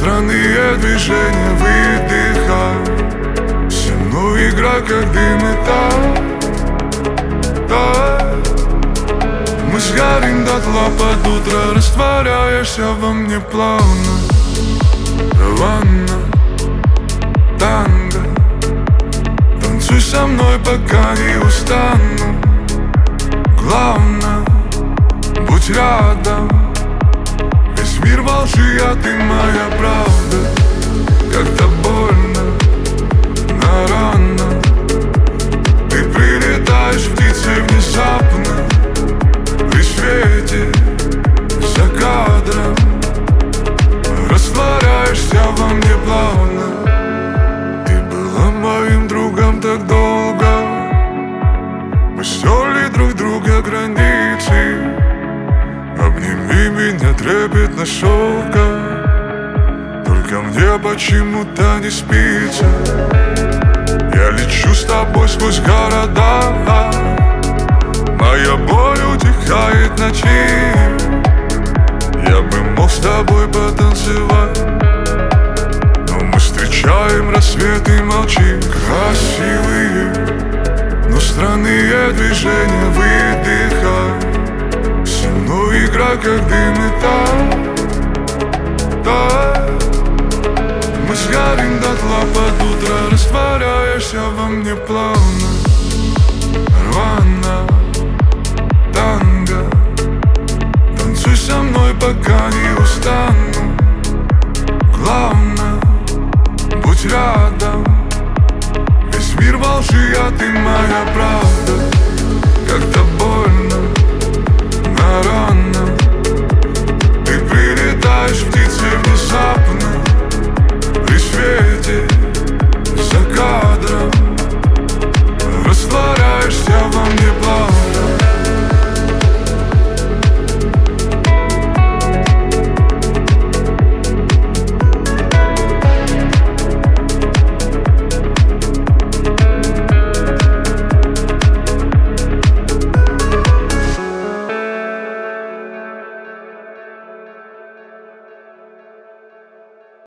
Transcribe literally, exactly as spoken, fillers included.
странные движения, выдыхай. Со мной игра, как дым и так, так. Мы сгорим дотла под утро, растворяешься во мне плавно. Раванна, танго, танцуй со мной, пока не устану. Главное, будь рядом. Весь мир во лжи, а ты моя правда. Как-то больно, но рано. Ты прилетаешь птицей внезапно. При свете, за кадром, растворяешься во мне плавно. Ты была моим другом так долго. Мы стерли друг друга границы. Обними меня трепетно, шелка. Только мне почему-то не спится. Я лечу с тобой сквозь города. Моя боль утихает ночи. Я бы мог с тобой потанцевать, но мы встречаем рассвет и молчим. Красивые, но странные движения, выдыхай. Со мной игра, как дым и так, так. Мы сгорим дотла под утро, растворяешься во мне плавно. Рвана, танго, танцуй со мной, пока не устану. Главное, будь рядом. Весь мир во лжи, а ты моя правда.